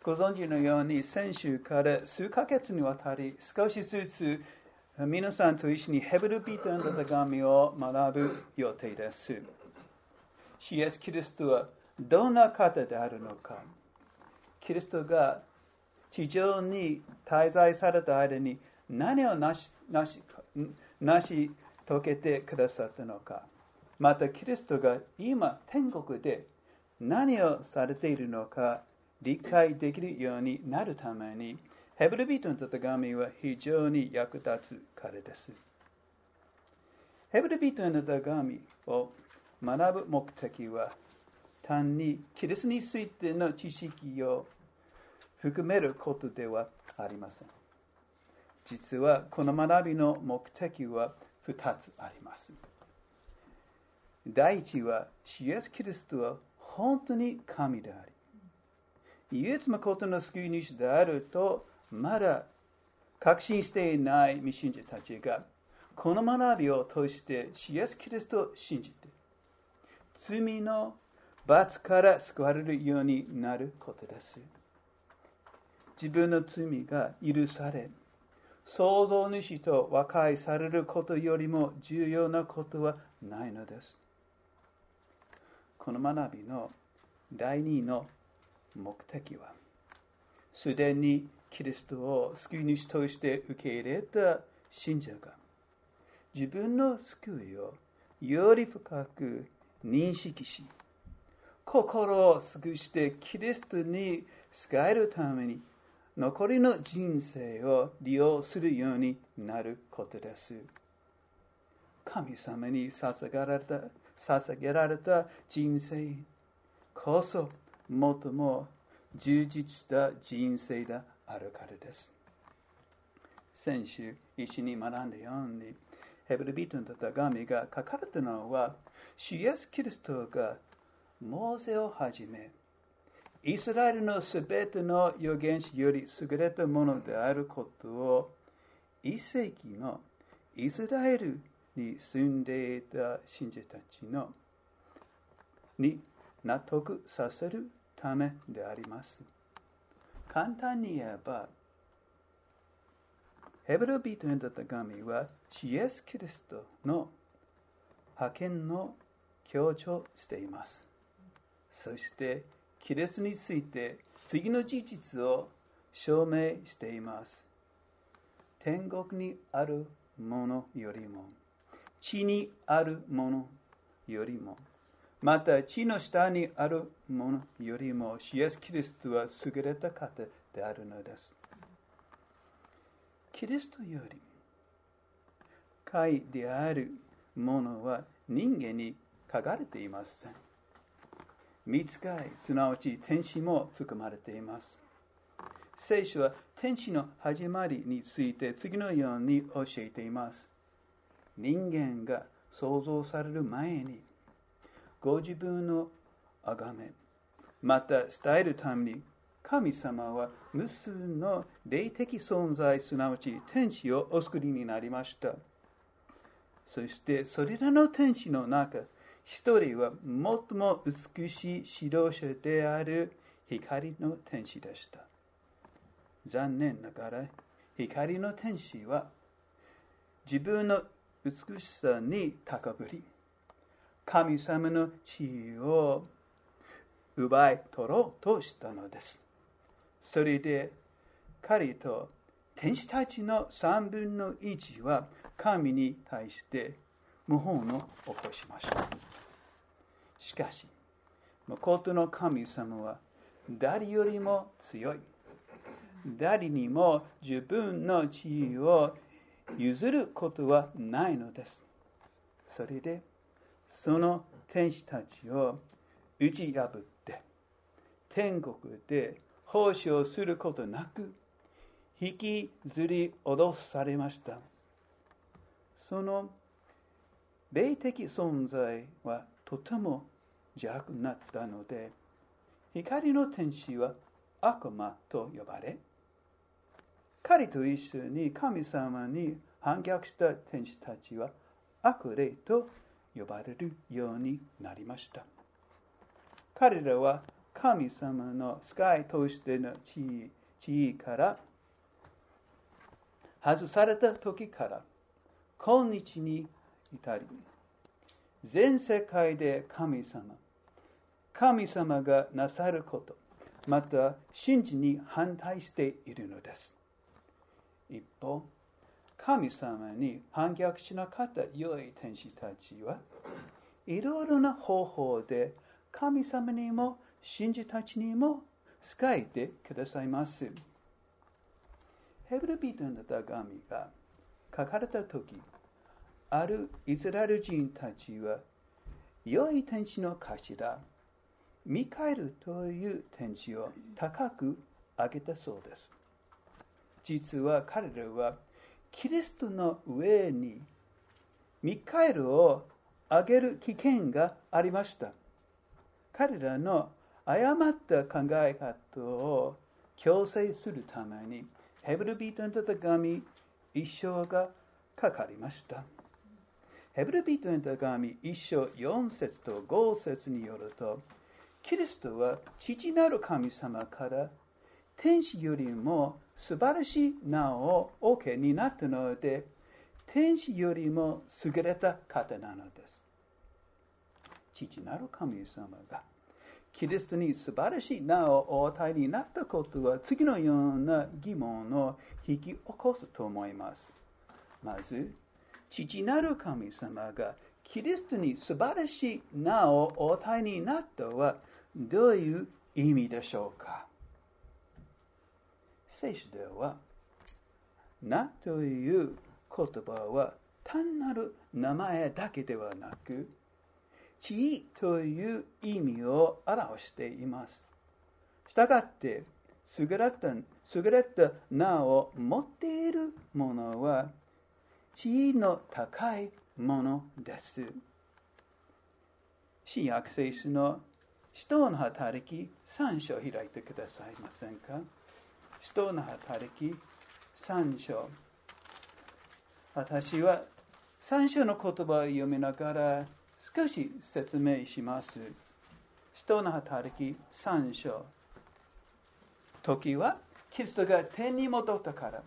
ご存知のように先週から数ヶ月にわたり少しずつ皆さんと一緒にヘブル人への手紙を学ぶ予定です。イエス・キリストはどんな方であるのか、キリストが地上に滞在された間に何を成し遂げてくださったのか、またキリストが今天国で何をされているのか理解できるようになるために、ヘブル人の手紙は非常に役立つからです。ヘブル人の手紙を学ぶ目的は、単にキリストについての知識を含めることではありません。実はこの学びの目的は2つあります。第一は、イエス・キリストは本当に神であり、唯一誠の救い主であるとまだ確信していない未信者たちが、この学びを通してイエス・キリストを信じて、罪の罰から救われるようになることです。自分の罪が許され、創造主と和解されることよりも重要なことはないのです。この学びの第二の目的は、すでにキリストを救い主として受け入れた信者が、自分の救いをより深く認識し、心を尽くしてキリストに仕えるために、残りの人生を利用するようになることです。神様に捧げられた人生こそ最も充実した人生であるからです。先週一緒に学んだように、ヘブル人の手紙が書かれたのは、イエス・キリストがモーセをはじめ、イスラエルのすべての預言者より優れたものであることを、1世紀のイスラエルに住んでいた信者たちに納得させるためであります。簡単に言えば、ヘブル人への手紙はイエス・キリストの派遣を強調しています。そしてキリストについて次の事実を証明しています。天国にあるものよりも、地にあるものよりも、また地の下にあるものよりも、イエス・キリストは優れた方であるのです。キリストより下であるものは人間に書かれていません。御使い、すなわち天使も含まれています。聖書は天使の始まりについて次のように教えています。人間が創造される前に、ご自分の崇め、また伝えるために、神様は無数の霊的存在、すなわち天使をお作りになりました。そしてそれらの天使の中、一人は最も美しい指導者である光の天使でした。残念ながら、光の天使は自分の美しさに高ぶり、神様の地位を奪い取ろうとしたのです。それで彼と天使たちの3分の1は神に対して謀反を起こしました。しかし、誠の神様は誰よりも強い。誰にも自分の地位を譲ることはないのです。それで、その天使たちを打ち破って、天国で奉仕をすることなく、引きずり脅されました。その霊的存在はとても邪悪になったので、光の天使は悪魔と呼ばれ、彼と一緒に神様に反逆した天使たちは悪霊と呼ばれるようになりました。彼らは神様の使いとしての地位から外された時から今日に至り、全世界で神様がなさること、また真理に反対しているのです。一方、神様に反逆しなかった良い天使たちはいろいろな方法で神様にも信者たちにも仕えてくださいます。ヘブル人の手紙が書かれたとき、あるイスラエル人たちは良い天使の頭、ミカエルという天使を高く上げたそうです。実は彼らはキリストの上にミカエルを上げる危険がありました。彼らの誤った考え方を強制するためにヘブル人の手紙1章が書かれました。ヘブル人の手紙1章4節と5節によると、キリストは父なる神様から天使よりも素晴らしい名をお受けになったので、天使よりも優れた方なのです。父なる神様がキリストに素晴らしい名をお与えになったことは次のような疑問を引き起こすと思います。まず、父なる神様がキリストに素晴らしい名をお与えになったはどういう意味でしょうか。聖書では、名という言葉は単なる名前だけではなく、地位という意味を表しています。したがって、優れた名を持っているものは、地位の高いものです。新約聖書の使徒の働き3章を開いてくださいませんか。使徒の働き3章。私は3章の言葉を読みながら少し説明します。使徒の働き3章。時はキリストが天に戻ったから。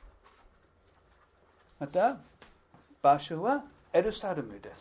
また、場所はエルサレムです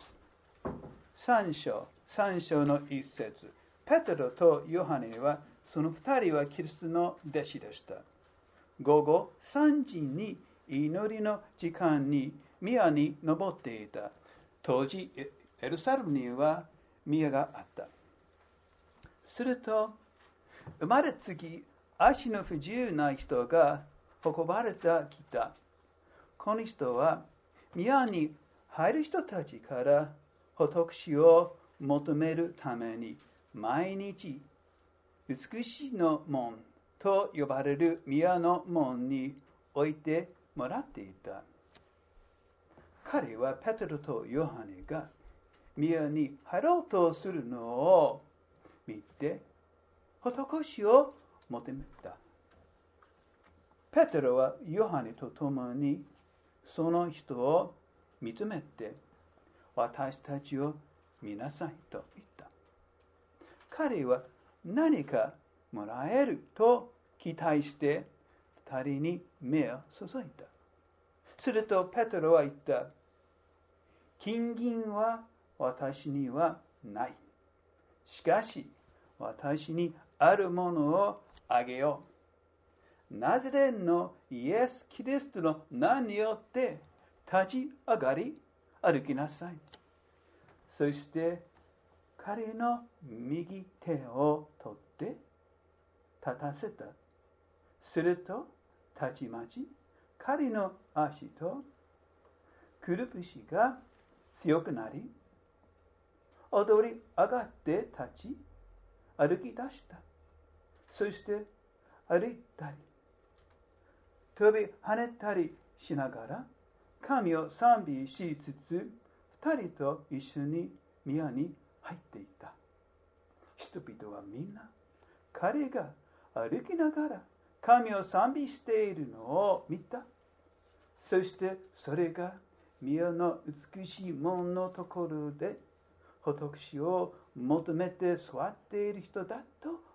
。3章の一節。ペテロとヨハネは、その2人はキリストの弟子でした。午後3時に祈りの時間に宮に登っていた。当時、エルサレムには宮があった。すると、生まれつき足の不自由な人が運ばれてきた。この人は宮に入る人たちから仏を求めるために毎日美しいの門と呼ばれる宮の門に置いてもらっていた。彼はペテロとヨハネが宮に入ろうとするのを見て仏を求めた。ペテロはヨハネと共にその人を見つめて、私たちを見なさいと言った。彼は何かもらえると期待して二人に目を注いだ。するとペテロは言った。金銀は私にはない。しかし私にあるものをあげよう。ナザレのイエス・キリストの名によって立ち上がり歩きなさい。そして彼の右手を取って立たせた。するとたちまち彼の足とくるぶしが強くなり、踊り上がって立ち歩き出した。そして歩いたり飛び跳ねたりしながら神を賛美しつつ二人と一緒に宮に入っていった。人々はみんな彼が歩きながら神を賛美しているのを見た。そしてそれが宮の美しい門のところで仏を求めて座っている人だと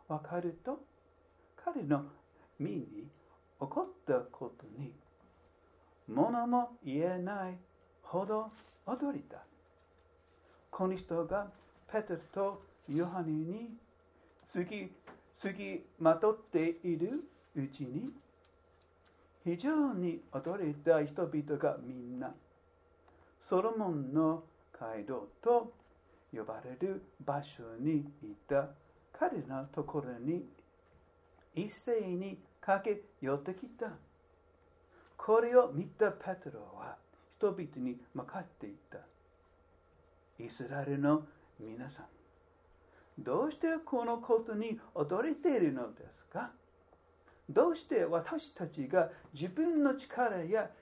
わかると、彼の身に起こったことに物も言えないほど驚いた。この人がペテロとヨハネにつきまとっているうちに、非常に驚いた人々がみんなソロモンの街道と呼ばれる場所にいた彼のところに一斉に駆け寄ってきた。これを見たペテロは人々に向かっていった。イスラエルの皆さん、どうしてこのことに驚いているのですか？どうして私たちが自分の力や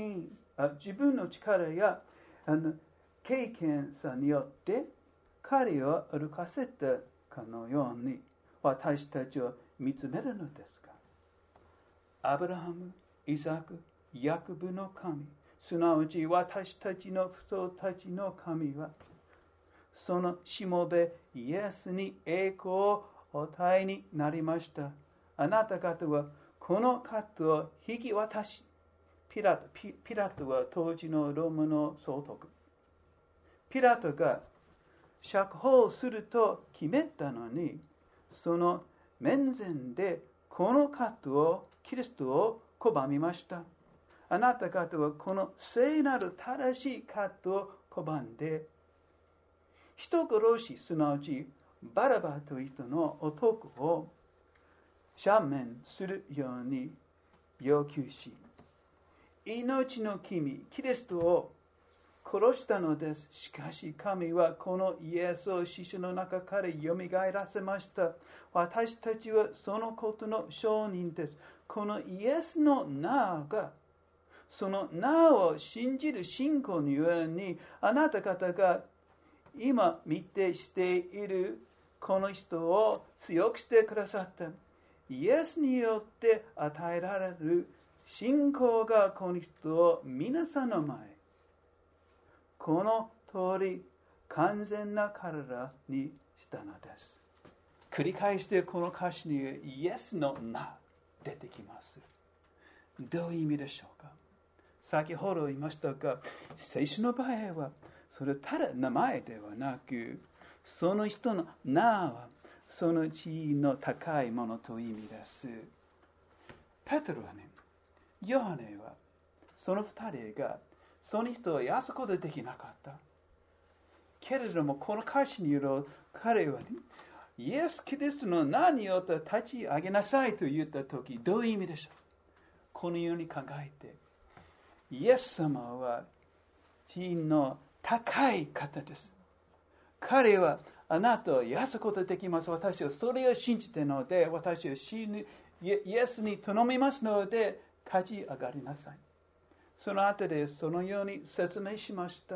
経験さによって彼を歩かせたかのように私たちを見つめるのですか？アブラハム、イザク、ヤコブの神、すなわち私たちの父祖たちの神は、そのしもべイエスに栄光をお与えになりました。あなた方はこの方を引き渡し、ピラトは当時のローマの総督。ピラトが釈放すると決めたのに、その面前でこの方を、キリストを拒みました。あなた方はこの聖なる正しい方を拒んで、人殺し、すなわちバラバという人の男を赦免するように要求し、命の君、キリストを殺したのです。しかし神はこのイエスを死者の中からよみがえらせました。私たちはそのことの証人です。このイエスの名が、その名を信じる信仰にように、あなた方が今見てしているこの人を強くしてくださった。イエスによって与えられる信仰がこの人を皆さんの前、この通り完全な体にしたのです。繰り返してこの歌詞にイエスの名出てきます。どういう意味でしょうか？先ほど言いましたが、聖書の場合はそれただ名前ではなく、その人の名はその地位の高いものという意味です。ペテロはね、ヨハネはその二人がその人を癒すことできなかった。けれどもこの歌詞による彼はね、イエス・キリストの名によって立ち上げなさいと言ったとき、どういう意味でしょう？このように考えて、イエス様は地位の高い方です。彼はあなたを癒すことができます。私はそれを信じているので、私はイエスに頼みますので、立ち上がりなさい。その後でそのように説明しました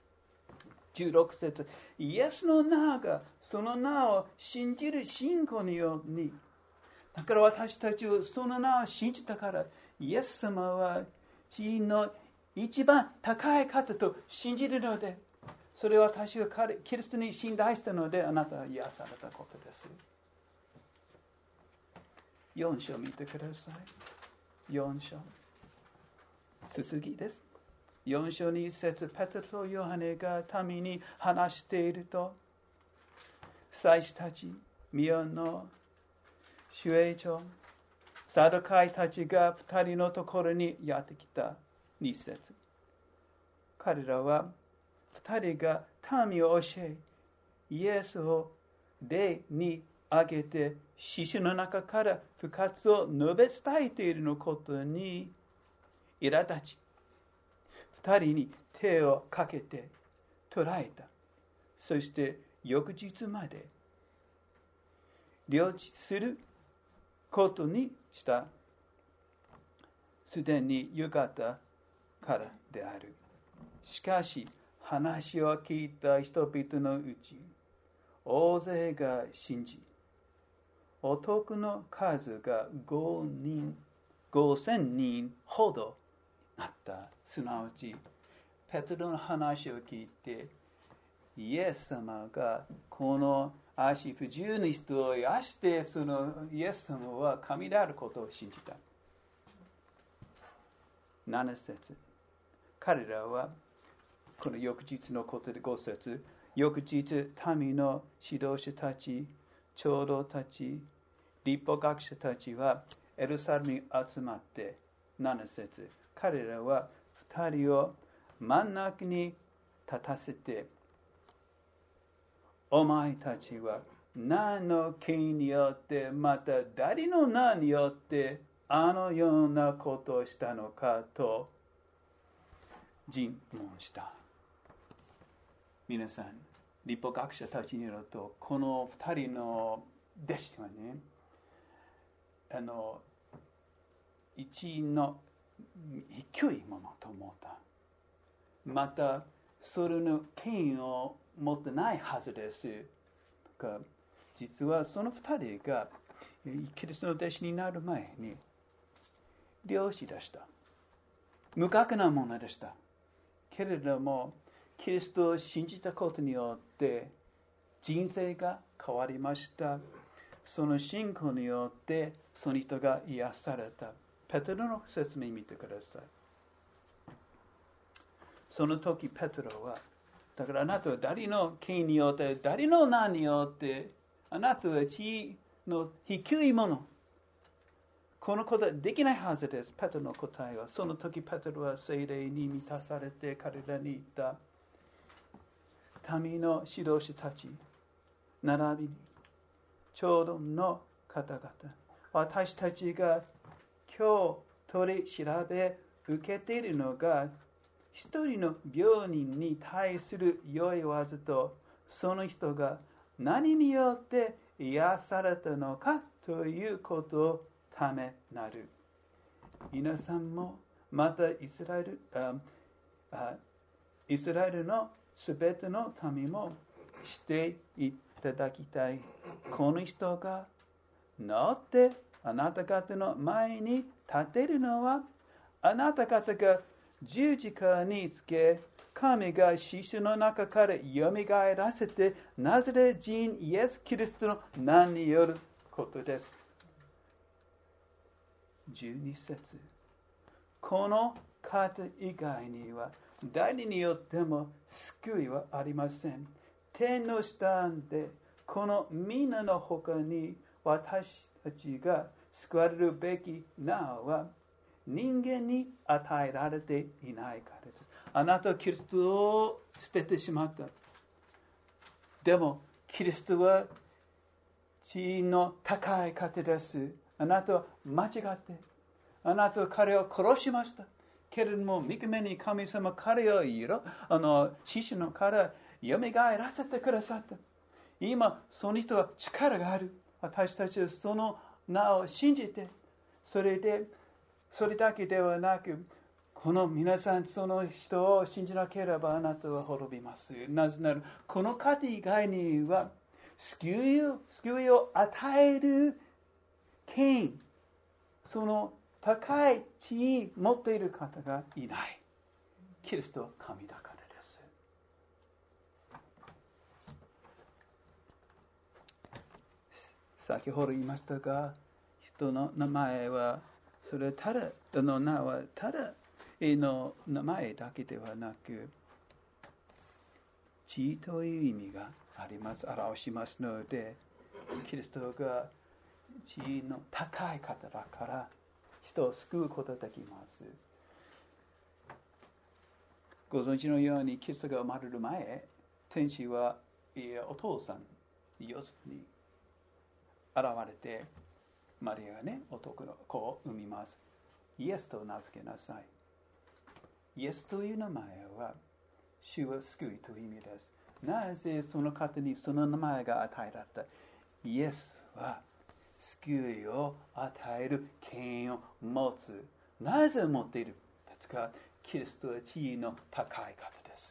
。16節、イエスの名がその名を信じる信仰のように、だから私たちはその名を信じたから、イエス様は地位の一番高い方と信じるので、それは私はキリストに信頼したので、あなたは癒されたことです。4章見てください。4章。続きです。4章に1節、ペテロとヨハネが民に話していると、祭司たち、宮の守衛長、サドカイたちが2人のところにやってきた。2節。彼らは2人が民を教え、イエスを霊にあげて死者の中から復活を述べ伝えているのことに苛立ち、2人に手をかけて捕らえた。そして翌日まで領地することにした。すでに夕方からである。しかし話を聞いた人々のうち大勢が信じ、男の数が5000人ほどあった。すなわちペテロの話を聞いて、イエス様がこの足不自由な人を癒して、そのイエス様は神であることを信じた。7節。彼らは、この翌日のことで5節。翌日、民の指導者たち、長老たち、立法学者たちはエルサレムに集まって、7節。彼らは2人を真ん中に立たせて、お前たちは何の権によって、また誰の名によってあのようなことをしたのかと尋問した。皆さん、立法学者たちによると、この2人の弟子はね、一の低いものと思った。また、それの権威を持ってないはずです。実はその2人がキリストの弟子になる前に漁師でした。無学なものでした。けれども、キリストを信じたことによって人生が変わりました。その信仰によってその人が癒された。ペテロの説明見てください。その時ペテロは、だからあなたは誰の権によって、誰の名によって、あなたは地位の低いもの。このことはできないはずです。ペテロの答えは。その時ペテロは聖霊に満たされて彼らに言った。民の指導者たち、並びに、長老の方々、私たちが今日取り調べ受けているのが、一人の病人に対する良い技と、その人が何によって癒されたのかということをためなる。皆さんもまたイスラエルのすべての民もしていただきたい。この人が治ってあなた方の前に立てるのは、あなた方が十字架につけ、神が死者の中からよみがえらせて、ナザレ人イエス・キリストの名によることです。12節。この方以外には誰によっても救いはありません。天の下でこの皆の他に私たちが救われるべき名は人間に与えられていないからです。あなたはキリストを捨ててしまった。でもキリストは地位の高い方です。あなたは間違って、あなたは彼を殺しました。けれども、御目に神様彼を死者のから蘇らせてくださった。今、その人は力がある。私たちはその名を信じて、それだけではなく、この皆さん、その人を信じなければあなたは滅びます。なぜなら、この方以外には、救いを与える権、その高い地位を持っている方がいない。キリストは神だからです。先ほど言いましたが、人の名前は、それただの名はただの名前だけではなく、地位という意味があります、表しますので、キリストが地位の高い方だから、人を救うことができます。ご存知のように、キリストが生まれる前、天使はお父さん、ヨセフに現れて、マリアがね、男の子を産みます。イエスと名付けなさい。イエスという名前は、主は救いという意味です。なぜその方にその名前が与えられた？イエスは救いを与える権を持つ。なぜ持っているですか？キリストは地位の高い方です。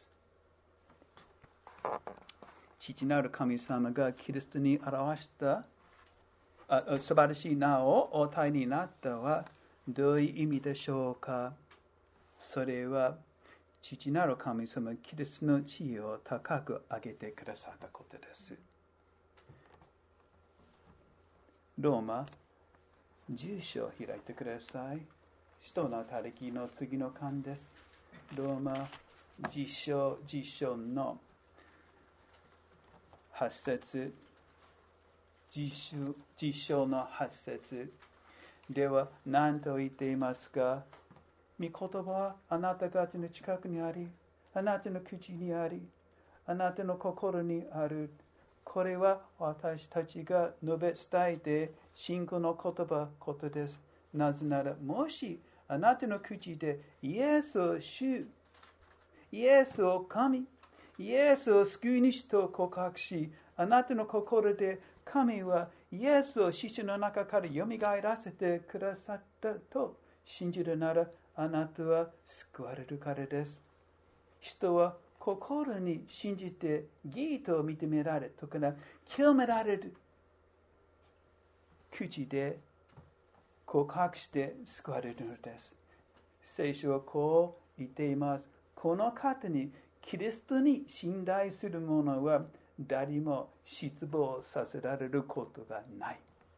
父なる神様がキリストに表した素晴らしい名をお与えになったはどういう意味でしょうか？それは父なる神様キリストの地位を高く上げてくださったことです。 ローマ10章を開いてください。使徒の働きの次の巻です。ローマ10章の8節、10章の8節では何と言っていますか？御言葉はあなた方の近くにあり、あなたの口にあり、あなたの心にある。これは私たちが述べ伝えて信仰のことです。なぜなら、もしあなたの口でイエスを主、イエスを神、イエスを救い主と告白し、あなたの心で神はイエスを死者の中から蘇らせてくださったと信じるなら、あなたは救われるからです。人は心に信じて義と認められ、特に清められる。口で告白して救われるのです。聖書はこう言っています。この方にキリストに信頼する者は誰も失望させられることがない。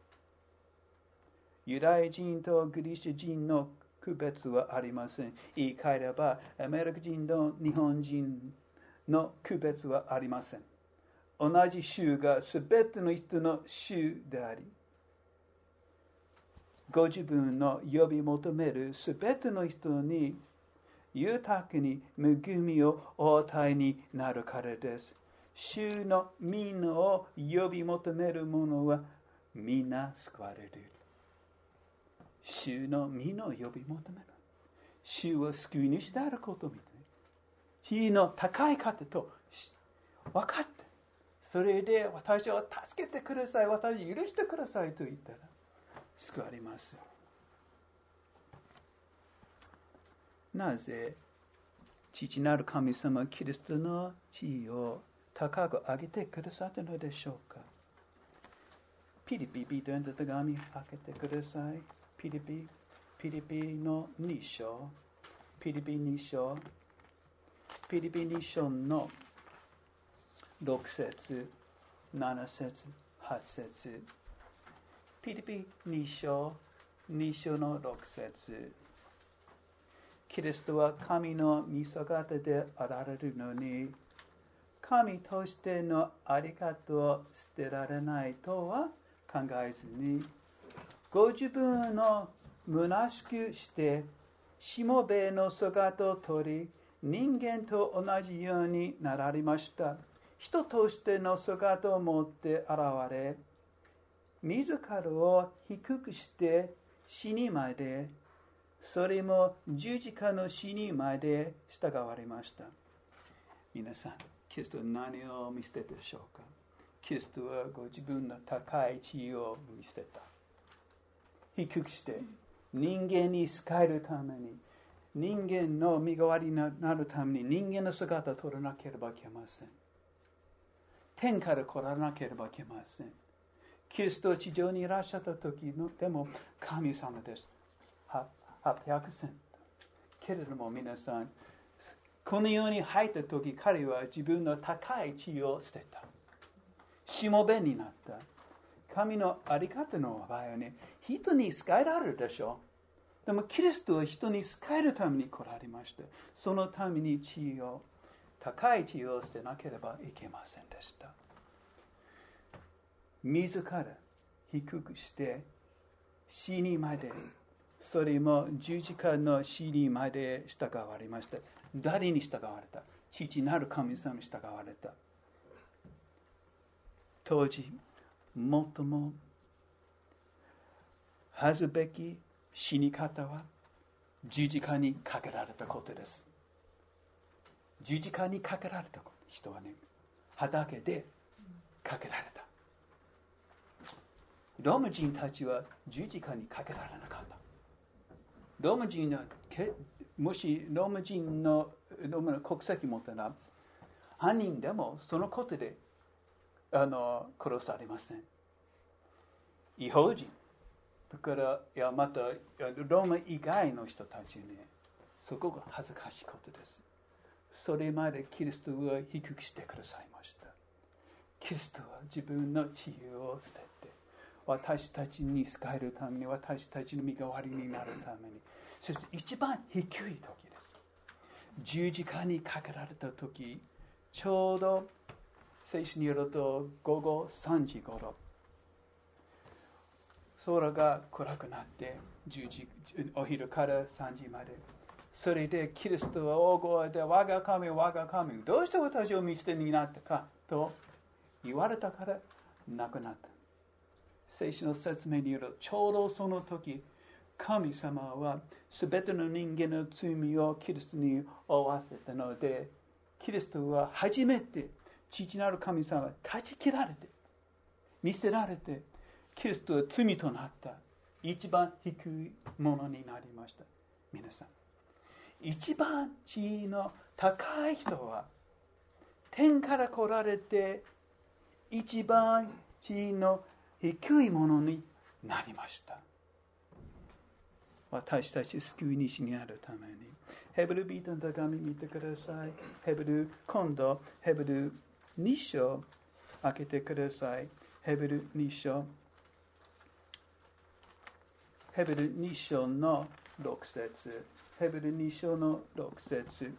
ユダヤ人とギリシャ人の区別はありません。言い換えれば、アメリカ人と日本人の区別はありません。同じ主がすべての人の主であり、ご自分の呼び求めるすべての人に豊かに恵みをお与えになるからです。主の皆を呼び求める者は皆救われる。主の皆を呼び求める。主は救い主であることを見て、地位の高い方と分かって、それで私を助けてください、私を許してくださいと言ったら救われます。なぜ父なる神様キリストの地位を高く上げてくださったのでしょうか？ピリピ人への手紙開けてください。ピリピの2章、ピリピ2章の6節、7節、8節、ピリピ2章の6節、キリストは神の御姿であられるのに、神としてのあり方を捨てられないとは考えずに、ご自分の虚しくして、しもべの姿をとり、人間と同じようになられました。人としての姿を持って現れ、自らを低くして死にまで、それも十字架の死にまで従われました。皆さん、キリストは何を見捨てたでしょうか？キリストはご自分の高い地位を見捨てた。低くして人間に仕えるために、人間の身代わりになるために人間の姿を取らなければいけません。天から来らなければいけません。キリストは地上にいらっしゃった時のでも神様です。800%。けれども皆さん、この世に入った時、彼は自分の高い地位を捨てた。しもべになった。神のあり方の場合はね、人に仕えられるでしょ。でもキリストは人に仕えるために来られました。そのために高い地位を捨てなければいけませんでした。自ら低くして死にまで、それも十字架の死にまで従われました。誰に従われた？父なる神様に従われた。当時、最も恥ずべき死に方は十字架にかけられたことです。十字架にかけられたこと。人はね、畑でかけられた。ローマ人たちは十字架にかけられなかった。ローマ人のもしローマ人の国籍持ったら、犯人でもそのことで殺されません。違法人。だから、また、ローマ以外の人たちね、そこが恥ずかしいことです。それまでキリストは低くしてくださいました。キリストは自分の地位を捨てて、 私たちに仕えるために、私たちの身代わりになるために。そして一番低い時です。十字架にかけられた時、ちょうど聖書によると午後3時頃、空が暗くなってお昼から3時まで。それでキリストは大声で、我が神、我が神、どうして私を見捨てになったかと言われたから亡くなった。聖書の説明によると、ちょうどその時、神様はすべての人間の罪をキリストに負わせたので、キリストは初めて父なる神様は断ち切られて、見捨てられて、キリストは罪となった一番低いものになりました。皆さん、一番地位の高い人は天から来られて一番地位の低いものになりました。私たち救い主になるために。ヘブル人の手紙見てください。今度ヘブル2章開けてください。ヘブル2章の6節。ヘブル2章の6節。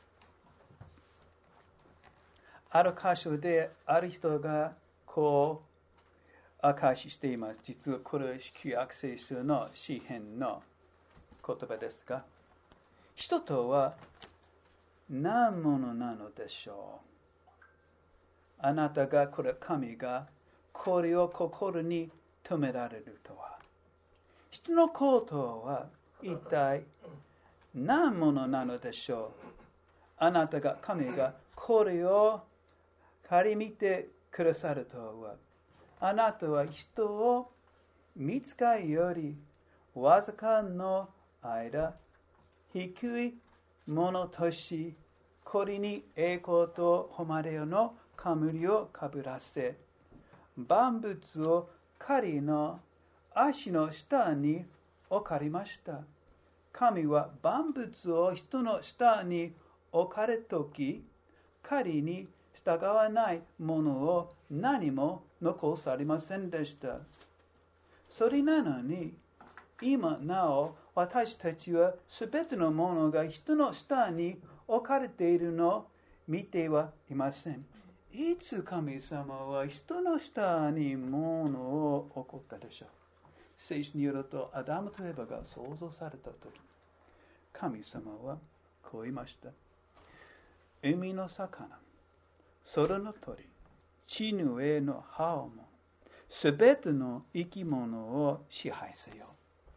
ある箇所である人がこう明かししています。実はこれは旧約聖書の詩編の言葉ですが、人とは何者なのでしょう。あなたが神がこれを心に留められるとは。人のことは一体何者なのでしょう。あなたが神がこれを顧みてくださるとは。あなたは人を御使いよりわずかの間低いものとし、これに栄光と誉れの冠をかぶらせ、万物を彼の足の下に置かれました。神は万物を人の下に置かれたとき、彼に従わないものを何も残されませんでした。それなのに、今なお私たちはすべてのものが人の下に置かれているのを見てはいません。いつ神様は人の下にものを置こったでしょう。聖書によると、アダムとエバが創造されたとき、神様はこう言いました。海の魚、空の鳥、地の上の葉も、すべての生き物を支配せよ。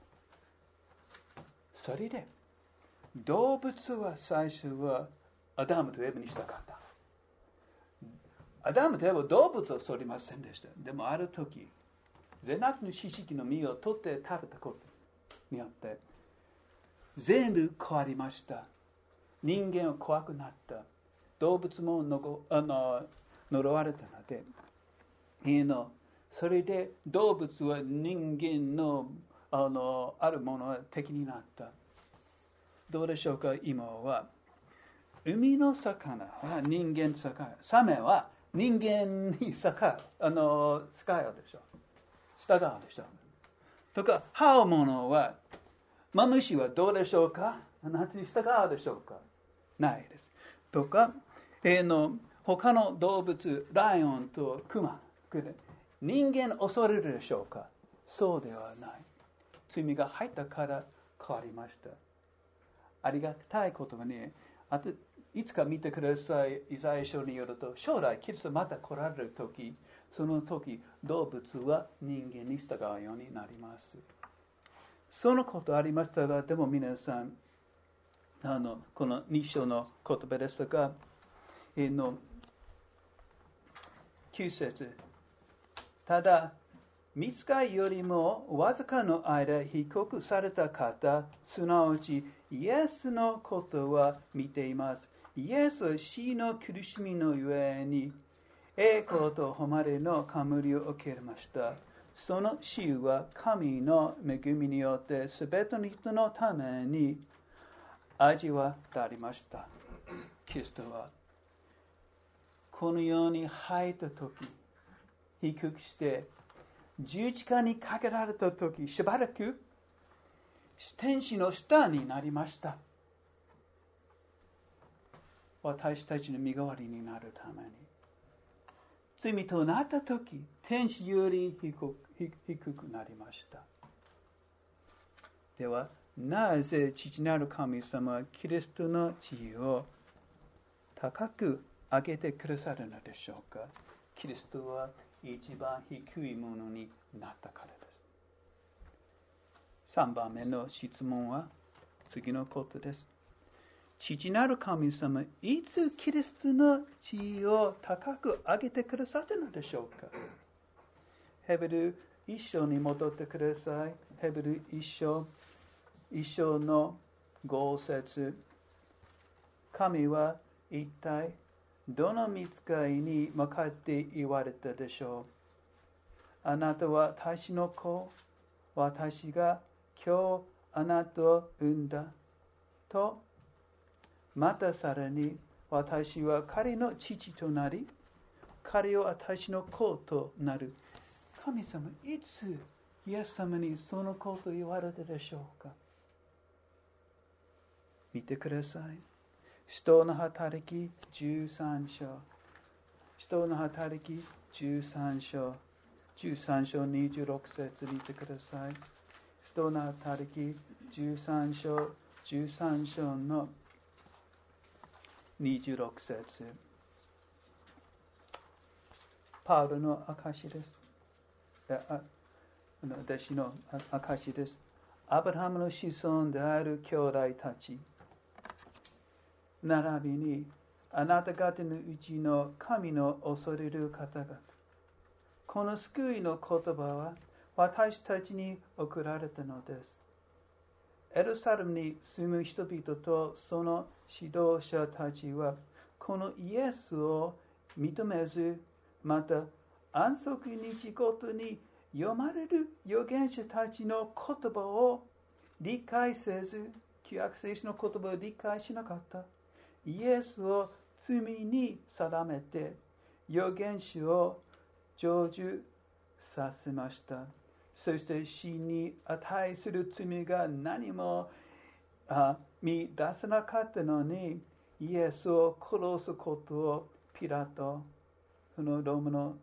それで、動物は最初はアダムとエバにしたかった。アダムとエバは動物を取りませんでした。でもある時、善悪の知識の実を取って食べたことによって、全部変わりました。人間は怖くなった。動物も呪われたので、それで動物は人間のあるものは敵になった。どうでしょうか。今は海の魚は人間使う、サメは人間に使うでしょう、従うでしょう。とか歯をものは虫はどうでしょうか。夏に従うでしょうか。ないです。とか他の動物、ライオンとクマ、人間恐れるでしょうか。そうではない。罪が入ったから変わりました。ありがたいことはね、あといつか見てください。イザヤ書によると、将来キリストまた来られるとき、その時動物は人間に従うようになります。そのことありましたが、でも皆さん、この2章の言葉ですが、9節。ただ、御使いよりもわずかの間被告された方、すなわちイエスのことは見ています。イエスは死の苦しみのゆえに栄光と誉れの冠を受けました。その死は神の恵みによってすべての人のために味わわれました。キリストはこの世に入ったとき、低くして十字架にかけられた時、しばらく天使の下になりました。私たちの身代わりになるために。罪となった時、天使より低くなりました。では、なぜ父なる神様はキリストの地位を高く上げてくださるのでしょうか。キリストは一番低いものになったからです。3番目の質問は次のことです。父なる神様、いつキリストの地位を高く上げてくださったのでしょうか。ヘブル一章に戻ってください。ヘブル一章の5節。神は一体どの御使いに向かって言われたでしょう。あなたは私の子、私が今日あなたを産んだと。またさらに、私は彼の父となり、彼を私の子となる。神様、いつイエス様にそのことを言われたでしょうか。見てください。使徒の働き13章。使徒の働き13章26節見てください。使徒の働き13章の26節。パウロの証です。私の証です。アブラハムの子孫である兄弟たち、並びにあなた方のうちの神の恐れる方々、この救いの言葉は私たちに送られたのです。エルサレムに住む人々とその指導者たちは、このイエスを認めず、また安息日ごとに読まれる預言者たちの言葉を理解せず、旧約聖書の言葉を理解しなかった。イエスを罪に定めて、預言者を成就させました。そして死に値する罪が何も見出せなかったのに、イエスを殺すことをピラト、そのローマの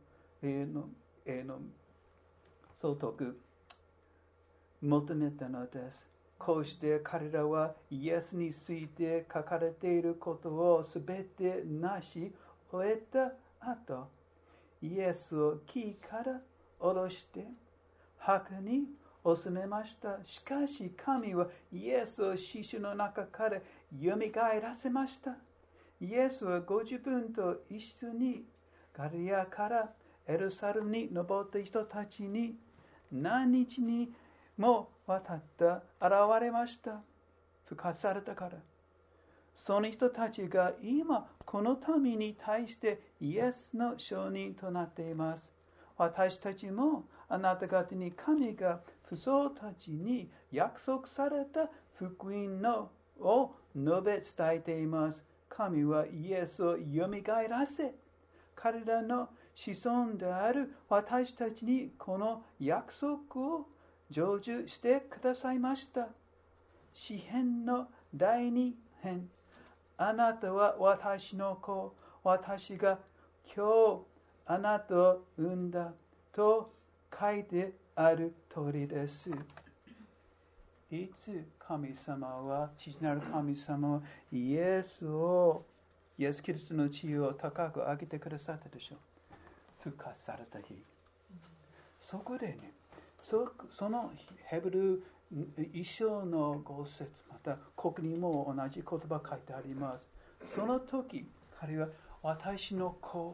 総督、求めたのです。こうして彼らはイエスについて書かれていることをすべてなし終えた後、イエスを木から下ろして墓に収めました。しかし神はイエスを死者の中からよみがえらせました。イエスはご自分と一緒にガリラヤからエルサレムに登った人たちに何日にもわたって現れました。復活されたから。その人たちが今この民に対してイエスの証人となっています。私たちもあなた方に神が父祖たちに約束された福音を述べ伝えています。神はイエスをよみがえらせ、彼らの子孫である私たちにこの約束を成就してくださいました。詩編の第2編。あなたは私の子、私が今日あなたを産んだと書いてある通りです。いつ神様は、父なる神様はイエスキリストの地位を高く上げてくださったでしょう。復活された日。そこでね、そのヘブル一章の5節、またここにも同じ言葉書いてあります。その時、彼は私の子、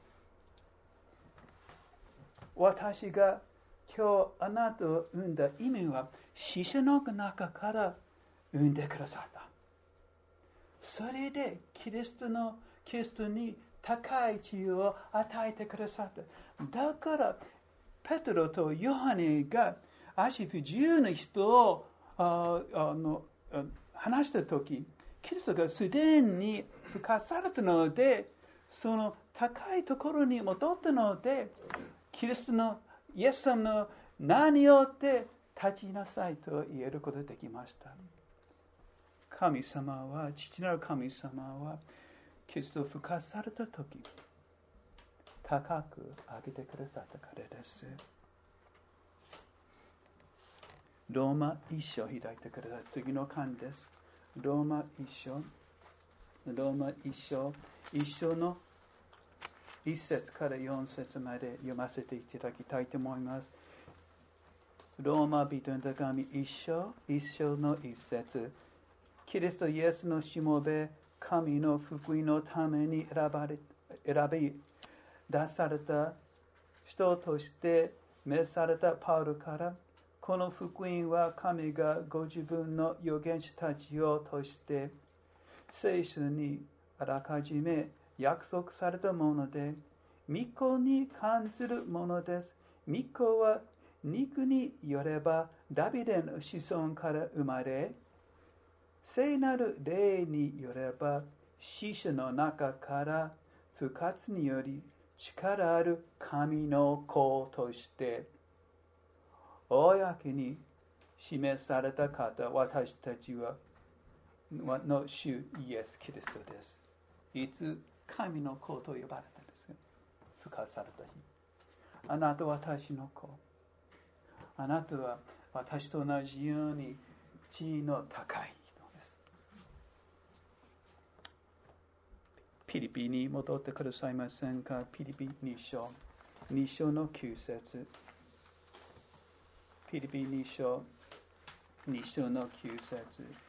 私が今日あなたを産んだ意味は、死者の中から産んでくださった。それでキリストに高い地位を与えてくださった。だからペテロとヨハネが足不自由な人を話したとき、キリストがすでに復活されたので、その高いところに戻ったので、キリストのイエス様の名によって立ちなさいと言えることができました。神様は、父なる神様は、キリストを復活されたとき、高く上げてくださったからです。ローマ一章開いてください。次の巻です。ローマ一章の1節から4節まで読ませていただきたいと思います。ローマ人の手紙一章の1節。キリストイエスのしもべ、神の福音のために選び出された人として召されたパウロから、この福音は神がご自分の預言者たちを通して聖書にあらかじめ約束されたもので、御子に関するものです。御子は肉によればダビデの子孫から生まれ、聖なる霊によれば死者の中から復活により力ある神の子として公に示された方、私たちの主イエス・キリストです。いつ神の子と呼ばれたんですか？復活された日。あなたは私の子。あなたは私と同じように地位の高い人です。ピリピに戻ってくださいませんか？ピリピ2章の9節。ピリピ2章の9節。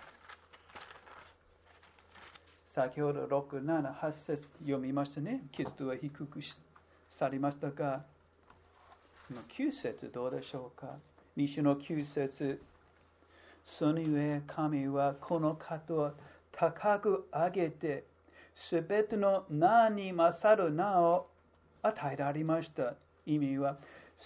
先ほど6、7、8節読みましたね。キリストは低くされましたが、9節どうでしょうか。2章の9節。その上神はこの方を高く上げて、すべての名に勝る名を与えられました。意味は、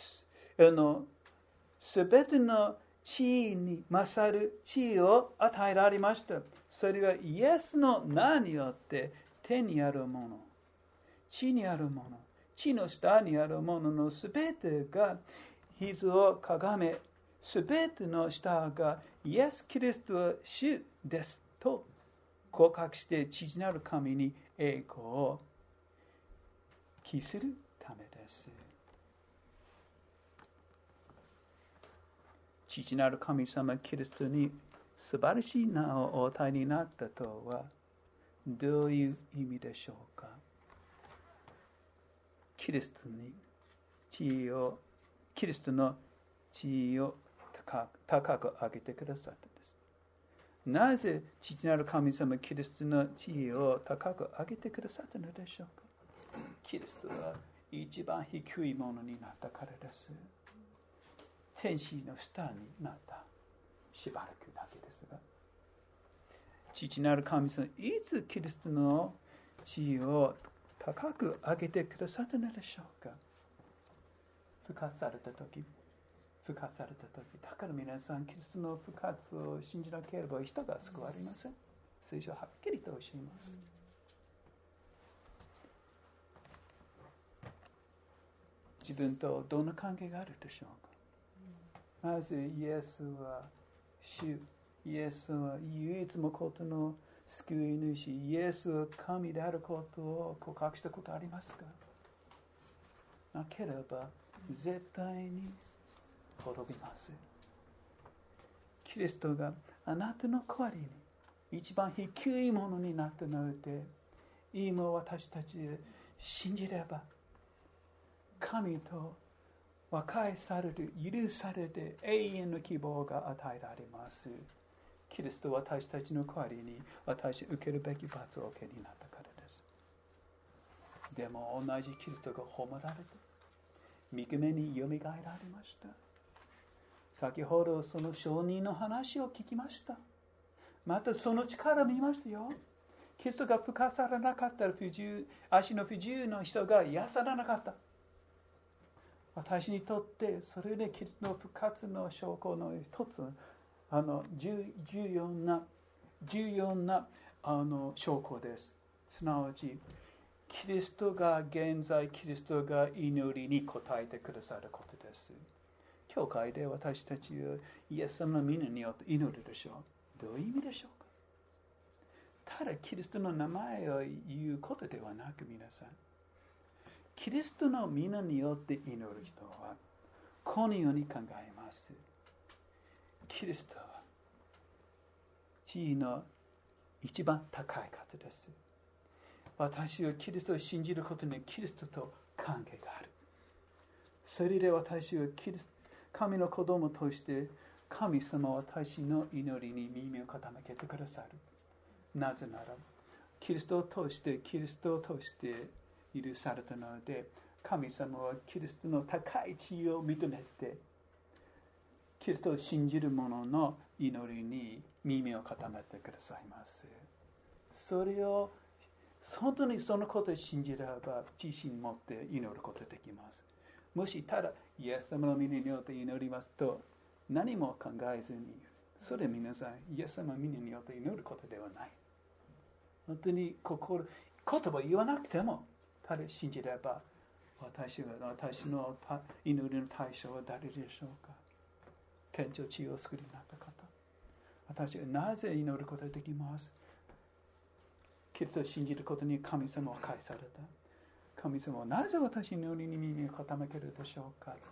すべての地位に勝る地位を与えられました。それはイエスの名によって天にあるもの、地にあるもの、地の下にあるもののすべてが膝をかがめ、すべての下がイエス・キリストは主ですと告白して父なる神に栄光を期するためです。父なる神様キリストに素晴らしい名をお与えになったとはどういう意味でしょうか。キリストの地位を高く上げてくださったんです。なぜ父なる神様キリストの地位を高く上げてくださったのでしょうか。キリストは一番低いものになったからです。天使の下になったしばらくだけですが、父なる神様いつキリストの地位を高く上げてくださったのでしょうか。復活された時。だから皆さんキリストの復活を信じなければ人が救われません。聖書ははっきりと教えます。自分とどんな関係があるでしょうか。まずイエスは主、イエスは唯一のことの救い主、イエスは神であることを告白したことありますか。なければ絶対に滅びます。キリストがあなたの代わりに一番低いものになったので、今私たち信じれば神と和解される、許されて永遠の希望が与えられます。キリストは私たちの代わりに私受けるべき罰を受けになったからです。でも同じキリストが葬られて御国によみがえられました。先ほどその証人の話を聞きました。またその力を見ましたよ。キリストが復活されなかったら足の不自由な人が癒されなかった。私にとってそれでキリストの復活の証拠の一つ、重要な証拠です。すなわちキリストが現在、キリストが祈りに応えてくださることです。教会で私たちはイエス様の皆によって祈るでしょう。どういう意味でしょうか。ただキリストの名前を言うことではなく、皆さん、キリストの皆によって祈る人はこのように考えます。キリストは地位の一番高い方です。私はキリストを信じることにキリストと関係がある。それで私は神の子供として神様は私の祈りに耳を傾けてくださる。なぜならキリストを通して許されたので、神様はキリストの高い地位を認めて、キリストを信じる者の祈りに耳を傾けてくださいます。それを本当にそのことを信じれば自信持って祈ることができます。もしただイエス様の皆によって祈りますと何も考えずに、それ皆さんイエス様の皆によって祈ることではない。本当に言葉を言わなくてもただ信じれば、私の祈りの対象は誰でしょうか。天地地を作りになった方。私はなぜ祈ることができます。キリストを信じることに神様を返された。神様はなぜ私の祈りに耳を傾けるでしょうか。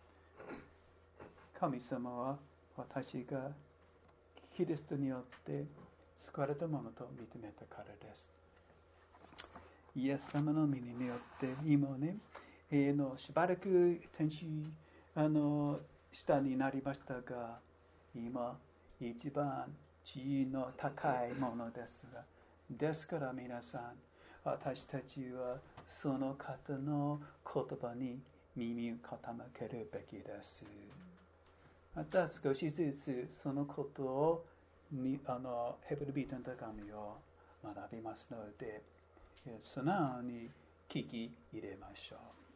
神様は私がキリストによって救われたものと認めたからです。イエス様の身によって今ね、しばらく天使下になりましたが、今一番地位の高いものですが、ですから皆さん、私たちはその方の言葉に耳を傾けるべきです。また少しずつそのことをヘブル人の手紙を学びますので、素直に聞き入れましょう。